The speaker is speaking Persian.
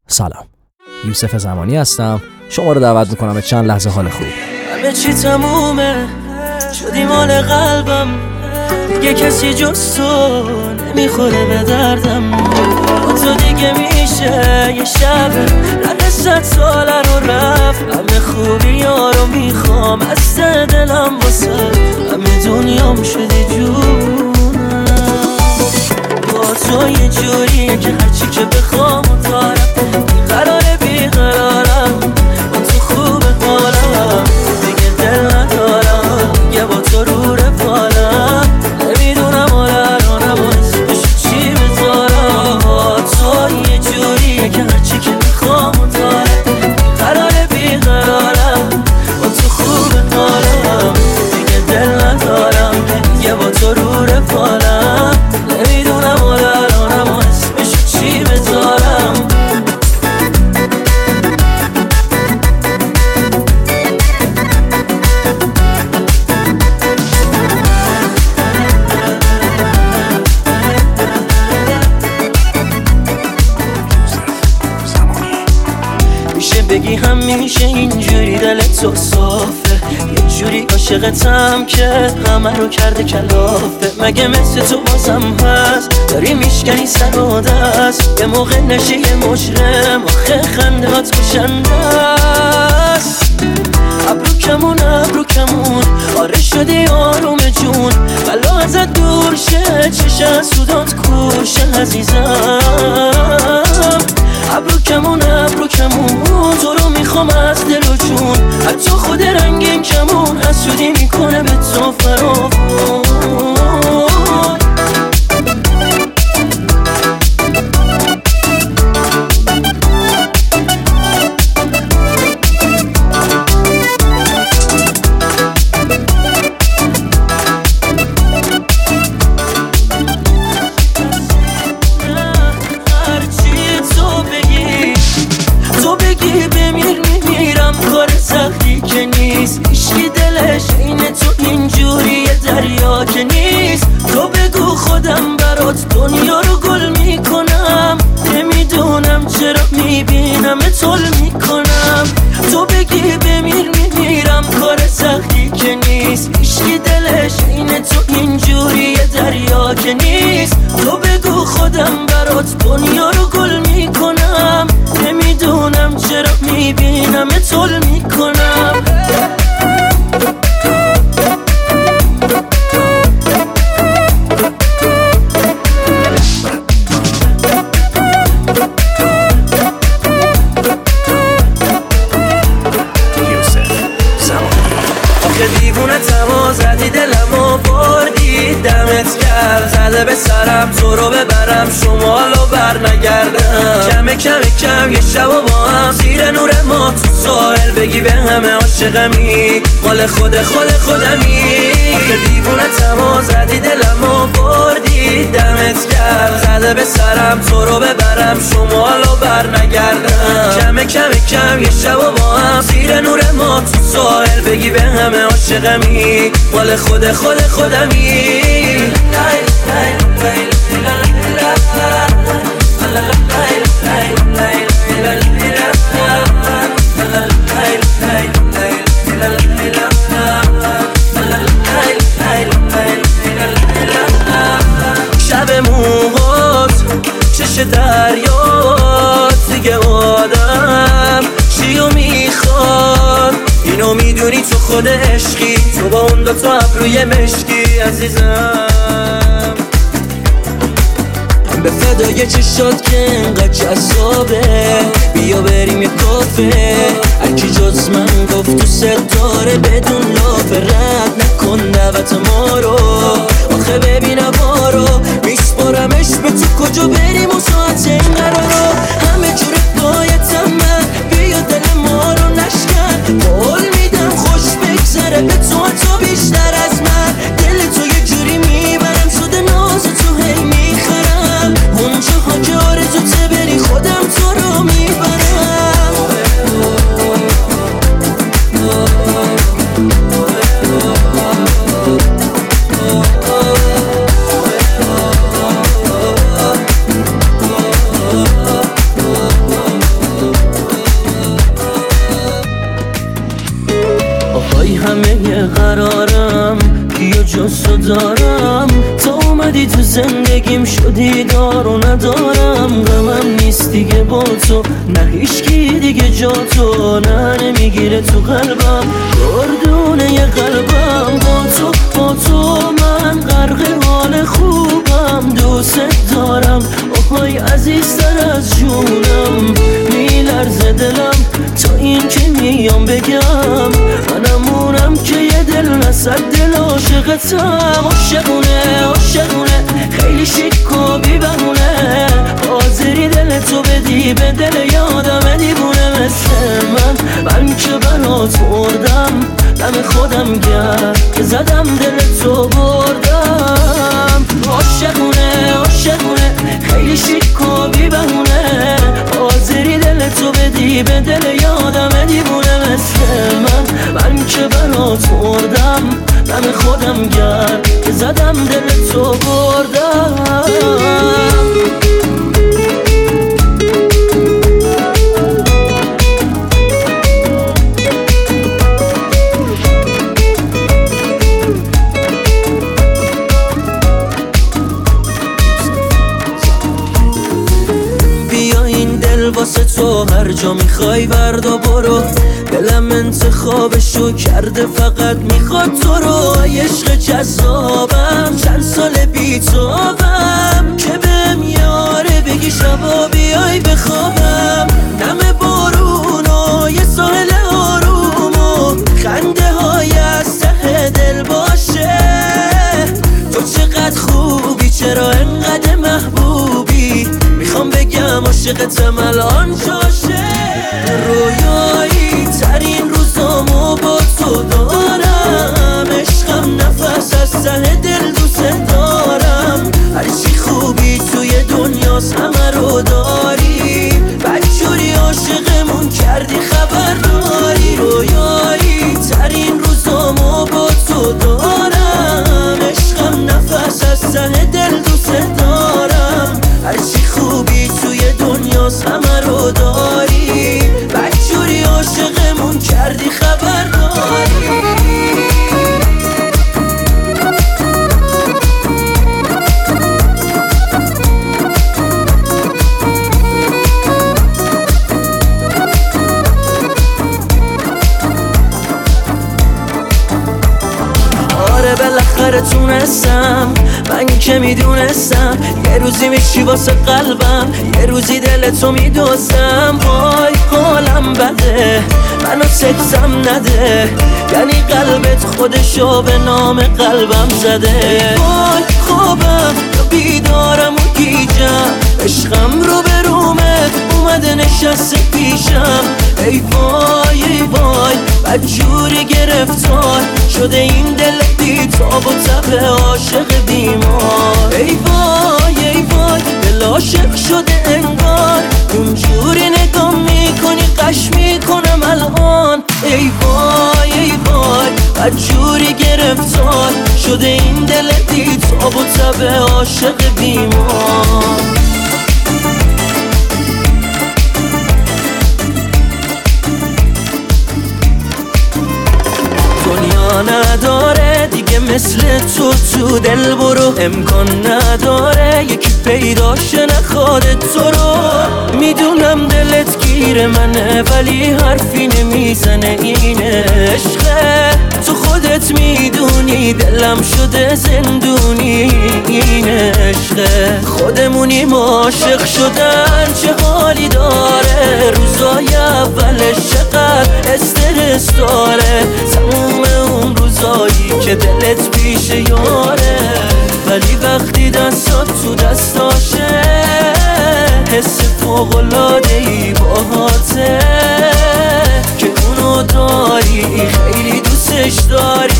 سلام، یوسف زمانی هستم. شما رو دعوت میکنم به چند لحظه حال خوب. همه چی تمومه، شدی مال قلبم، دیگه کسی جز تو نمیخوره به دردم. با تو دیگه میشه یه شب رد 100 ساله رو رفت. همه خوبی ها رو میخوام از ته دلم، واسه همه دنیام شدی جونم. با تو یه جوریه که هرچی که بخوام و دارم، بیقراره بیقرارم، با تو خوبه حالم، دیگه دل ندارم، دیگه با تو رو رفالم. نمیدونم الانم اسمشو چی بذارم. با تو یه جوریه که هرچی که بخوام و دارم، بیقراره بیقرارم، با تو خوبه حالم، دیگه دل ندارم، دیگه با تو رو رفالم. نمیدونم الانم اسمشو چی بذارم. میشه بگی همیشه اینجوری دلت تو صافه، یه جوری عاشقتم که همه رو کرده کلافه. مگه مثل تو بازم هست داری میشکنی سر و دست، یه موقع نشی یه مجرم، آخه خنده هات کشنده است. ابرو کمون آره شدی آروم جون، بلا ازت دور شه، چشه سودات کورشه عزیزم. ابرو کمون تو رو میخوام از دل و جون، حتی خود رنگین کمون حسودی میکنه به تو فراوون. هیچکی دلش این تو اینجوری دریا که نیست. تو بگو خودم برات دنیا رو گل میکنم، نمیدونم چرا میبینم تول میکنم. تو بگی بمیر میمیرم، کار سختی که نیست. هیچکی دلش این تو اینجوری دریا که نیست. تو بگو خودم برات دنیا رو گل میکنم، نمیدونم چرا میبینم تول میکنم. دیوونه تما زدی دلمو بردی، دمت گرم زده به سرم، تو رو ببرم شمالو بر نگردم. کم یه شب و با هم زیر نور ما تو ساحل، بگی به همه عاشقمی، مال خودمی. دیوونه تما زدی دلمو بردی، دمت گرم زده به سرم، تو رو ببرم شمالو بر نگردم. کم یه شب و با هم زیر نور ما تو ساحل، بگی به همه عاشقمی، مال خودمی. شب موهات چش دریات، دیگه آدم چیو میخواد؟ اینو میدونی تو خود عشقی، تو با اون دوتا ابروی مشکی عزیزم. به فدای چشات که انقدر جذابه، بیا بریم یه کافه، هرکی جز من گفت تو ستاره بدون لافه. رد نکن دعوت ما رو، آخه ببین هوا رو، میسپارمش به تو کجا بریم و ساعت این قرارو. همه جوره پایتم من، بیا دل ما رو نشکن، قول میدم خوش بگذره به تو بیشتر از من. دل تو یه جوری میبرم، شده ناز تو هی میخرم، اونجاها که آرزوته بری خودم تو رو میبرم. دوستو دارم، تا اومدی تو زندگیم شدی دار و ندارم. غمم نیست دیگه با تو، نه هیچکی دیگه جا تو، نه نمیگیره تو قلبم گردونه ی قلبم. با تو من غرق حال خوبم، دوست دارم آهای عزیزتر از جونم. میلرزه دلم تا این که میام بگم، منمونم که یه دل نصد دل عاشقتم. عاشقونه خیلی شیک و بی بهونه، حاضری دل تو بدی به دل یادم دیوونه مثل من که برات مردم، دم خودم گرد که زدم دل تو بردم. عاشقونه خیلی شیک و بی بهونه، حاضری دل تو بدی به دل یادم دیوونه مثل من که برات مردم، دم خودم گرد که زدم دل تو بردم. واسه تو هر جا میخوای وردا برو، دلم انتخابشو کرده فقط میخواد تو رو. عشق جذابم چند سال بی توام، که بهم یاره بگی شبا بیای بخوابم. نم بارون و یه ساحل آروم و خنده های از ته دل باشه. تو چقدر خوبی، چرا انقدر محبوبی، میخوام بگم عاشقتم الان جاشه. رویایی ترین روزامو با تو دارم، عشقم نفس از ته دل دوست دارم. هرچی خوبی توی دنیاست همه رو داری، بدجوری عاشقمون کردی خبر داری. رویایی ترین روزامو با تو دارم، عشقم نفس از ته دل دوست دارم. هرچی خوبی توی دنیاست همه رو داری، بدجوری عاشقمون کردی خبر داری. بالاخره تونستم، من که میدونستم یه روزی میشی واسه قلبم، یه روزی دلتو میدوزم. وای حالم بده، منو سکسم نده، یعنی قلبت خودشو به نام قلبم زده. وای خوابم یا بیدارم و گیجم، عشقم رو به رومه اومده نشسته پیشم. ای وای ای وای بدجوری گرفتار شده این دل بی تاب و تب عاشق بیمار. ای وای دل عاشق شده انگار، اونجوری نگاه میکنی قش میکنم الان. ای وای بدجوری گرفتار شده این دل بی تاب و تب عاشق بیمار. نداره دیگه مثل تو دل برو، امکان نداره یکی پیداشه نخواد تو رو. میدونم دلت گیر منه ولی حرفی نمیزنه، این عشقه تو خودت میدونی، دلم شده زندونی این عشقه. خودمونیم عاشق شدن چه حالی داره، روزای اولش چقدر استرس داره، تموم اون روزایی که دلت پیش یاره، ولی وقتی دستات تو دستاشه حس فوق‌العاده‌ای باهاته که اونو داری، خیلی دوستش داری.